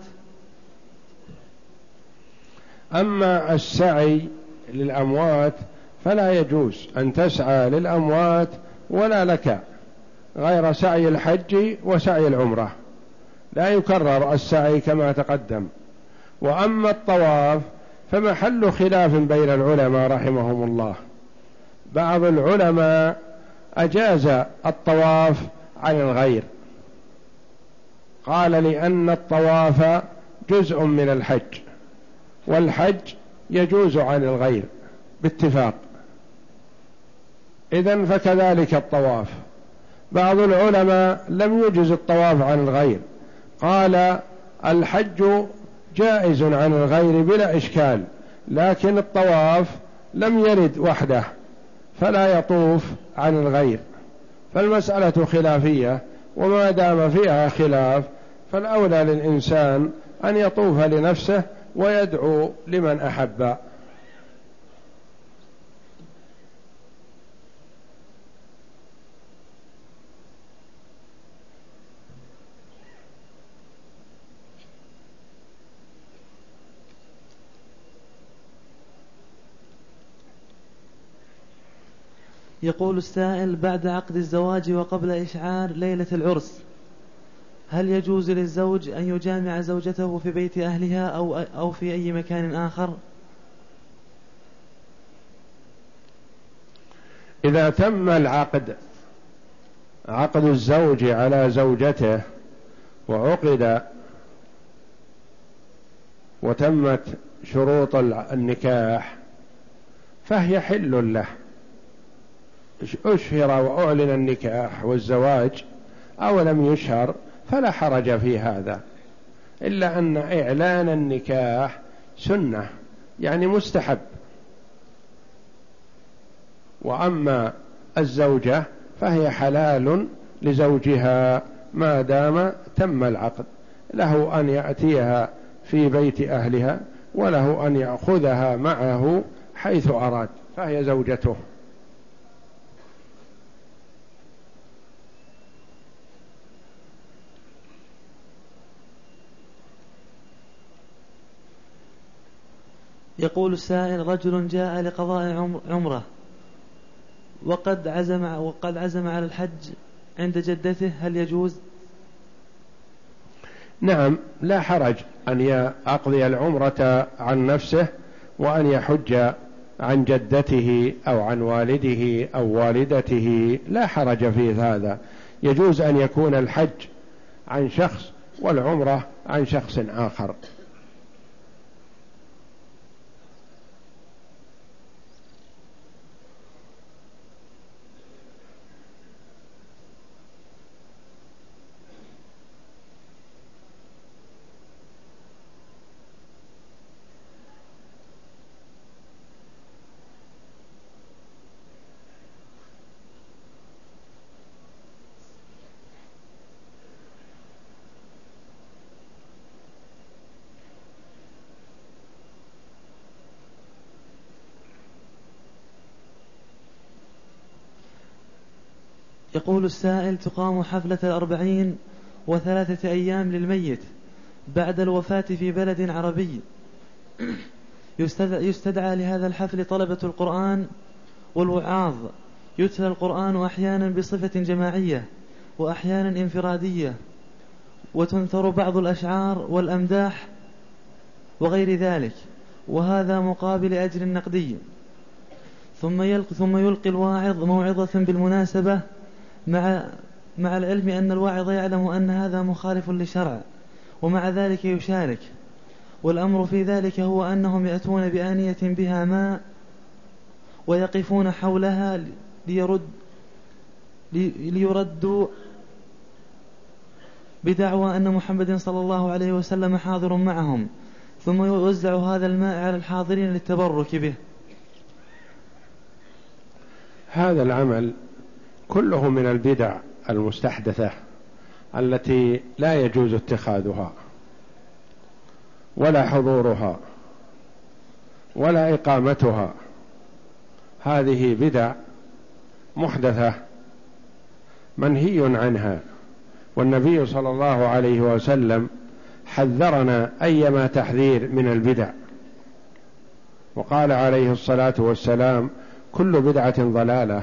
أما السعي للأموات فلا يجوز أن تسعى للأموات ولا لك غير سعي الحج وسعي العمرة، لا يكرر السعي كما تقدم. وأما الطواف فمحل خلاف بين العلماء رحمهم الله، بعض العلماء أجاز الطواف عن الغير، قال لأن الطواف جزء من الحج، والحج يجوز عن الغير باتفاق، إذن فكذلك الطواف. بعض العلماء لم يجز الطواف عن الغير، قال الحج جائز عن الغير بلا إشكال، لكن الطواف لم يرد وحده فلا يطوف عن الغير. فالمسألة خلافية، وما دام فيها خلاف فالأولى للإنسان أن يطوف لنفسه ويدعو لمن أحب. يقول السائل: بعد عقد الزواج وقبل إشعار ليلة العرس، هل يجوز للزوج أن يجامع زوجته في بيت أهلها أو أو في أي مكان آخر؟ إذا تم العقد، عقد الزوج على زوجته، وعقد وتمت شروط النكاح، فهي حل له. أشهر وأعلن النكاح والزواج أو لم يشهر فلا حرج في هذا، إلا أن إعلان النكاح سنة، يعني مستحب. وأما الزوجة فهي حلال لزوجها ما دام تم العقد، له أن يأتيها في بيت أهلها، وله أن يأخذها معه حيث أراد، فهي زوجته. يقول السائل: رجل جاء لقضاء عمره وقد عزم وقد عزم على الحج عند جدته، هل يجوز؟ نعم، لا حرج أن يقضي العمرة عن نفسه وأن يحج عن جدته أو عن والده أو والدته، لا حرج في هذا. يجوز أن يكون الحج عن شخص والعمرة عن شخص آخر. يقول السائل: تقام حفلة الأربعين وثلاثة أيام للميت بعد الوفاة في بلد عربي، يستدعى لهذا الحفل طلبة القرآن والوعاظ، يتلى القرآن أحيانا بصفة جماعية وأحيانا انفرادية، وتنثر بعض الأشعار والأمداح وغير ذلك، وهذا مقابل أجر نقدي. ثم يلقي, ثم يلقي الواعظ موعظة بالمناسبة، مع مع العلم أن الواعظ يعلم أن هذا مخالف للشرع، ومع ذلك يشارك. والأمر في ذلك هو أنهم يأتون بآنية بها ماء ويقفون حولها ليرد ليردوا بدعوى أن محمد صلى الله عليه وسلم حاضر معهم، ثم يوزع هذا الماء على الحاضرين للتبرك به. هذا العمل كله من البدع المستحدثة التي لا يجوز اتخاذها ولا حضورها ولا إقامتها. هذه بدع محدثة منهي عنها، والنبي صلى الله عليه وسلم حذرنا أيما تحذير من البدع، وقال عليه الصلاة والسلام: كل بدعة ضلالة.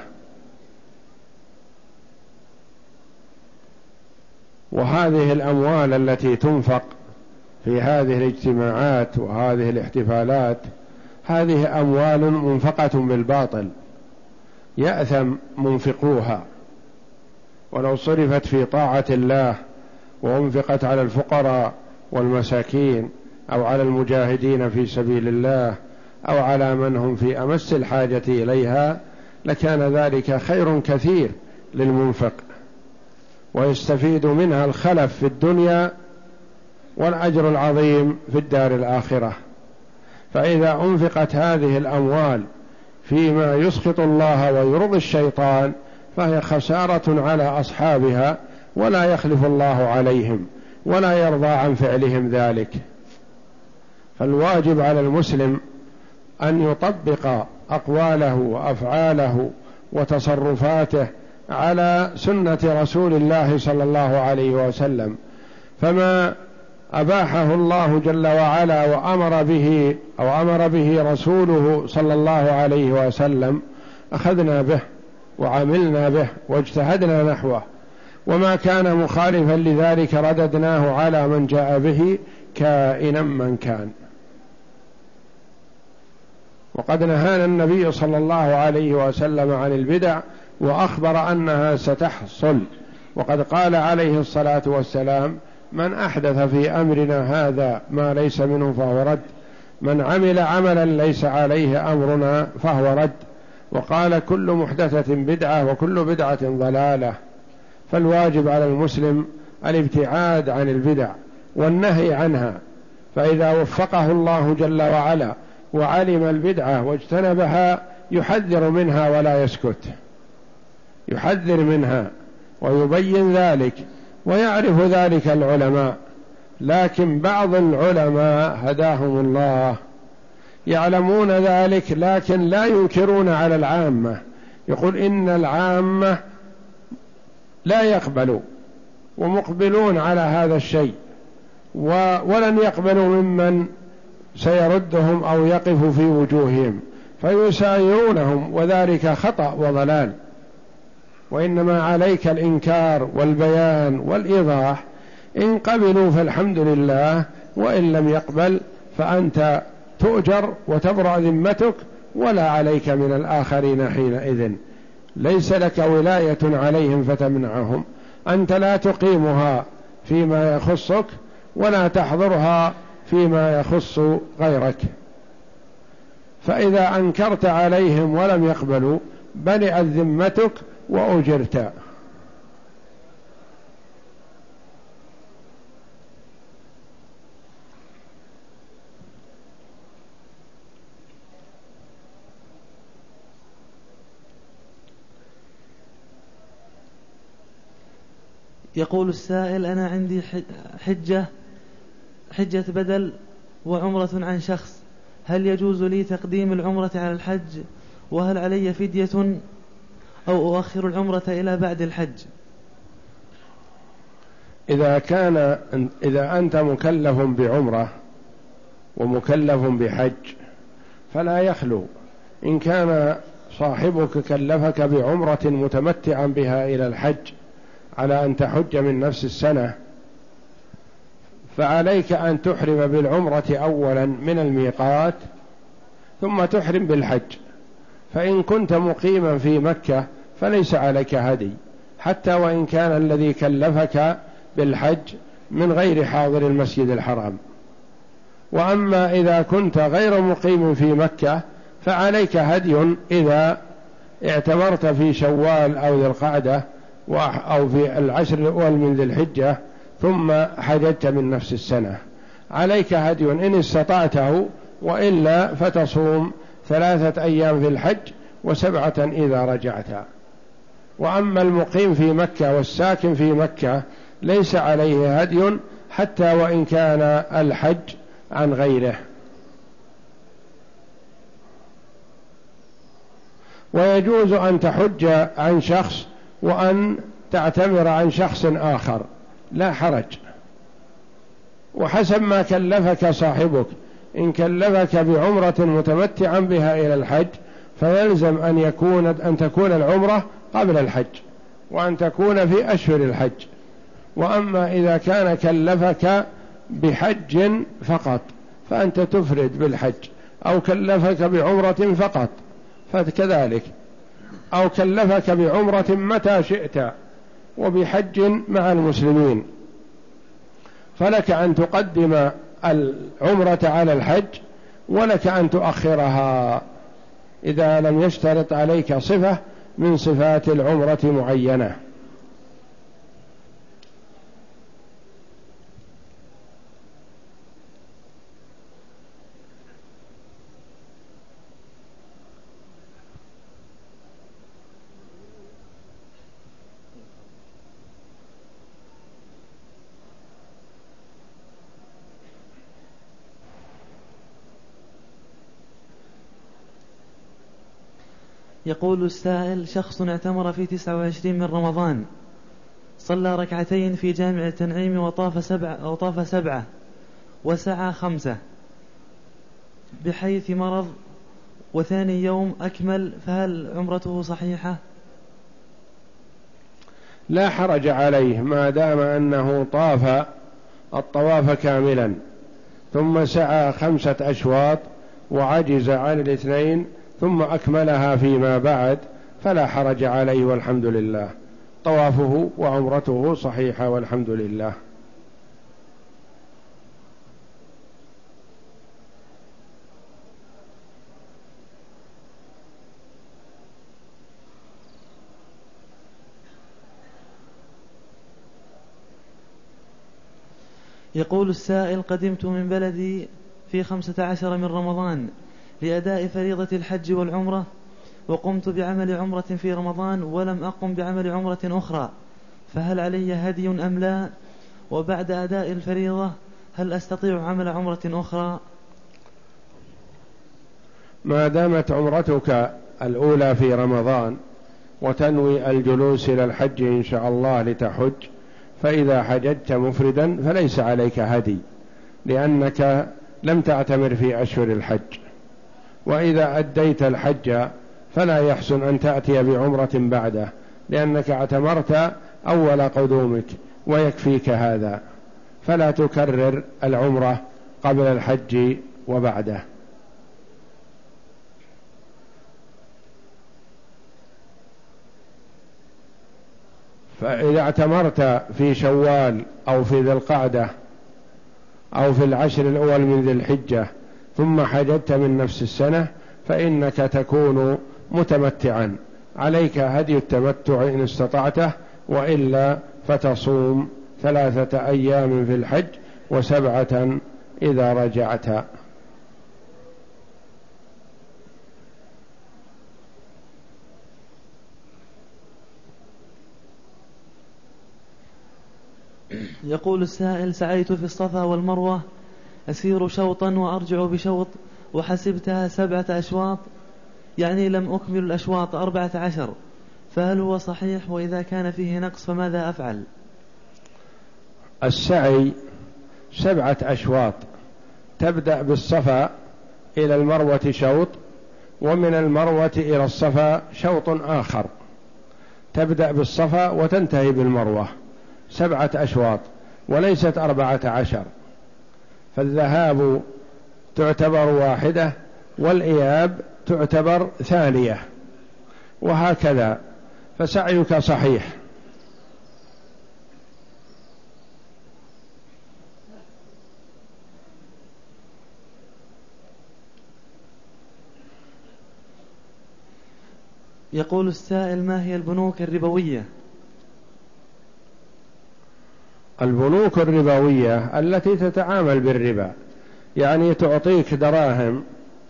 وهذه الأموال التي تنفق في هذه الاجتماعات وهذه الاحتفالات هذه أموال منفقة بالباطل، يأثم منفقوها. ولو صرفت في طاعة الله وأنفقت على الفقراء والمساكين أو على المجاهدين في سبيل الله أو على من هم في أمس الحاجة إليها لكان ذلك خير كثير للمنفق، ويستفيد منها الخلف في الدنيا والأجر العظيم في الدار الآخرة. فإذا أنفقت هذه الأموال فيما يسخط الله ويرضي الشيطان فهي خسارة على أصحابها، ولا يخلف الله عليهم ولا يرضى عن فعلهم ذلك. فالواجب على المسلم أن يطبق أقواله وأفعاله وتصرفاته على سنة رسول الله صلى الله عليه وسلم، فما أباحه الله جل وعلا وأمر به أو أمر به رسوله صلى الله عليه وسلم أخذنا به وعملنا به واجتهدنا نحوه، وما كان مخالفا لذلك رددناه على من جاء به كائنا من كان. وقد نهانا النبي صلى الله عليه وسلم عن البدع وأخبر أنها ستحصل، وقد قال عليه الصلاة والسلام: من أحدث في أمرنا هذا ما ليس منه فهو رد، من عمل عملا ليس عليه أمرنا فهو رد. وقال: كل محدثة بدعة وكل بدعة ضلالة. فالواجب على المسلم الابتعاد عن البدع والنهي عنها، فإذا وفقه الله جل وعلا وعلم البدعة واجتنبها يحذر منها ولا يسكت، يحذر منها ويبين ذلك، ويعرف ذلك العلماء. لكن بعض العلماء هداهم الله يعلمون ذلك لكن لا ينكرون على العامة، يقول إن العامة لا يقبلوا ومقبلون على هذا الشيء ولن يقبلوا ممن سيردهم أو يقف في وجوههم، فيسايرونهم، وذلك خطأ وضلال. وإنما عليك الإنكار والبيان والإيضاح، إن قبلوا فالحمد لله، وإن لم يقبل فأنت تؤجر وتبرأ ذمتك ولا عليك من الآخرين حينئذ، ليس لك ولاية عليهم فتمنعهم، أنت لا تقيمها فيما يخصك ولا تحضرها فيما يخص غيرك. فإذا أنكرت عليهم ولم يقبلوا برئت ذمتك وأجرت. يقول السائل: أنا عندي حجة حجة بدل وعمرة عن شخص، هل يجوز لي تقديم العمرة على الحج؟ وهل علي فدية أو أؤخر العمرة إلى بعد الحج؟ إذا كان إذا أنت مكلف بعمرة ومكلف بحج فلا يخلو، إن كان صاحبك كلفك بعمرة متمتعا بها إلى الحج على أن تحج من نفس السنة، فعليك أن تحرم بالعمرة أولا من الميقات ثم تحرم بالحج. فإن كنت مقيما في مكة فليس عليك هدي، حتى وإن كان الذي كلفك بالحج من غير حاضر المسجد الحرام. وأما إذا كنت غير مقيم في مكة فعليك هدي إذا اعتمرت في شوال أو ذي القعدة أو في العشر الأول من ذي الحجة ثم حججت من نفس السنة، عليك هدي إن استطعته، وإلا فتصوم ثلاثة أيام في الحج وسبعة إذا رجعت. وأما المقيم في مكة والساكن في مكة ليس عليه هدي حتى وإن كان الحج عن غيره. ويجوز أن تحج عن شخص وأن تعتمر عن شخص آخر، لا حرج، وحسب ما كلفك صاحبك. إن كلفك بعمرة متمتعا بها إلى الحج فيلزم أن يكون أن تكون العمرة قبل الحج وأن تكون في أشهر الحج. وأما إذا كان كلفك بحج فقط فأنت تفرد بالحج، أو كلفك بعمرة فقط فكذلك، أو كلفك بعمرة متى شئت وبحج مع المسلمين، فلك أن تقدم العمرة على الحج ولك أن تؤخرها إذا لم يشترط عليك صفة من صفات العمرة معينة. يقول السائل: شخص اعتمر في تسعة وعشرين من رمضان، صلى ركعتين في جامع التنعيم وطاف سبعة, وطاف سبعة وسعى خمسة بحيث مرض، وثاني يوم أكمل، فهل عمرته صحيحة؟ لا حرج عليه ما دام أنه طاف الطواف كاملا ثم سعى خمسة أشواط وعجز عن الاثنين ثم أكملها فيما بعد فلا حرج عليه والحمد لله، طوافه وعمرته صحيحة والحمد لله. يقول السائل: قدمت من بلدي في خمسة عشر من رمضان لأداء فريضة الحج والعمرة، وقمت بعمل عمرة في رمضان ولم أقم بعمل عمرة أخرى، فهل علي هدي أم لا؟ وبعد أداء الفريضة هل أستطيع عمل عمرة أخرى؟ ما دامت عمرتك الأولى في رمضان وتنوي الجلوس إلى الحج إن شاء الله لتحج، فإذا حججت مفردا فليس عليك هدي، لأنك لم تعتمر في أشهر الحج. وإذا أديت الحج فلا يحسن أن تأتي بعمرة بعده، لأنك اعتمرت أول قدومك ويكفيك هذا، فلا تكرر العمرة قبل الحج وبعده. فإذا اعتمرت في شوال أو في ذي القعدة أو في العشر الأول من ذي الحجة ثم حججت من نفس السنة فإنك تكون متمتعا، عليك هدي التمتع إن استطعته، وإلا فتصوم ثلاثة أيام في الحج وسبعة إذا رجعت. يقول السائل: سعيت في الصفا والمروة أسير شوطا وأرجع بشوط وحسبتها سبعة أشواط، يعني لم أكمل الأشواط أربعة عشر، فهل هو صحيح؟ وإذا كان فيه نقص فماذا أفعل؟ السعي سبعة أشواط، تبدأ بالصفا إلى المروة شوط، ومن المروة إلى الصفا شوط آخر، تبدأ بالصفا وتنتهي بالمروة، سبعة أشواط وليست أربعة عشر، فالذهاب تعتبر واحدة والإياب تعتبر ثانية، وهكذا، فسعيك صحيح. يقول السائل: ما هي البنوك الربوية؟ البنوك الربوية التي تتعامل بالربا، يعني تعطيك دراهم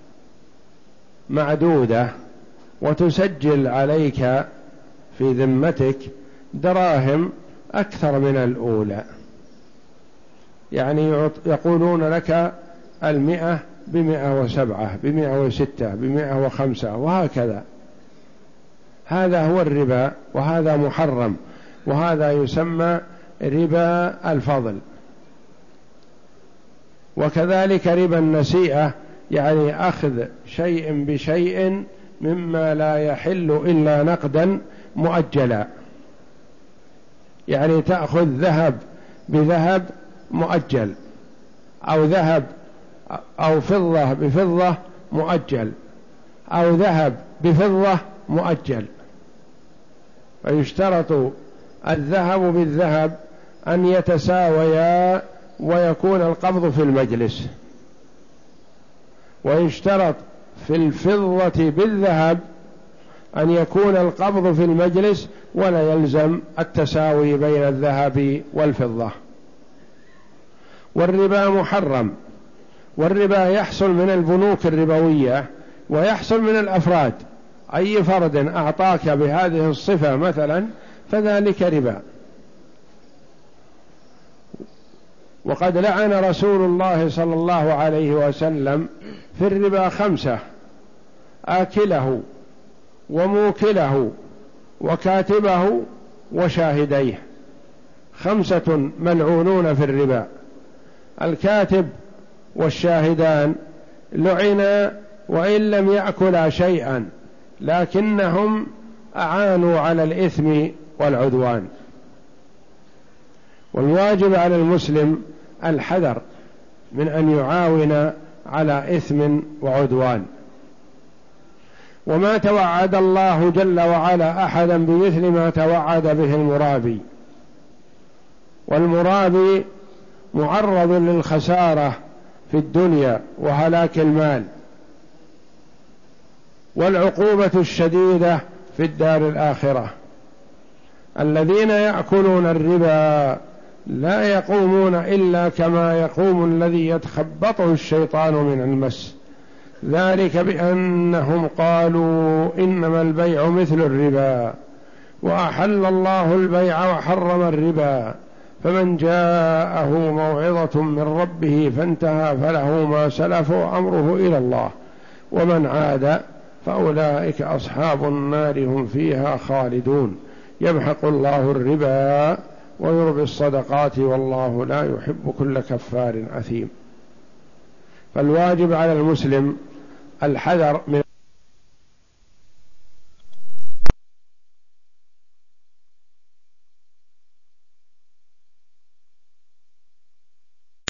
معدودة وتسجل عليك في ذمتك دراهم أكثر من الأولى، يعني يقولون لك المئة بمئة وسبعة بمئة وستة بمئة وخمسة وهكذا. هذا هو الربا، وهذا محرم، وهذا يسمى ربا الفضل. وكذلك ربا النسيئة، يعني أخذ شيء بشيء مما لا يحل إلا نقدا مؤجلا، يعني تأخذ ذهب بذهب مؤجل، أو ذهب أو فضة بفضة مؤجل، أو ذهب بفضة مؤجل. فيشترط الذهب بالذهب أن يتساويا ويكون القبض في المجلس، ويشترط في الفضة بالذهب أن يكون القبض في المجلس ولا يلزم التساوي بين الذهب والفضة. والربا محرم، والربا يحصل من البنوك الربوية ويحصل من الأفراد، أي فرد أعطاك بهذه الصفة مثلا فذلك ربا. وقد لعن رسول الله صلى الله عليه وسلم في الربا خمسة: آكله وموكله وكاتبه وشاهديه، خمسة ملعونون في الربا. الكاتب والشاهدان لعنا وإن لم يأكلا شيئا، لكنهم أعانوا على الإثم والعدوان. والواجب على المسلم الحذر من أن يعاون على إثم وعدوان. وما توعد الله جل وعلا أحدا بمثل ما توعد به المرابي، والمرابي معرض للخسارة في الدنيا وهلاك المال والعقوبة الشديدة في الدار الآخرة. الذين يأكلون الربا لا يقومون إلا كما يقوم الذي يتخبطه الشيطان من المس، ذلك بأنهم قالوا إنما البيع مثل الربا وأحل الله البيع وحرم الربا، فمن جاءه موعظة من ربه فانتهى فله ما سلف وأمره إلى الله ومن عاد فأولئك أصحاب النار هم فيها خالدون. يمحق الله الربا ويربي الصدقات والله لا يحب كل كفار أثيم. فالواجب على المسلم الحذر من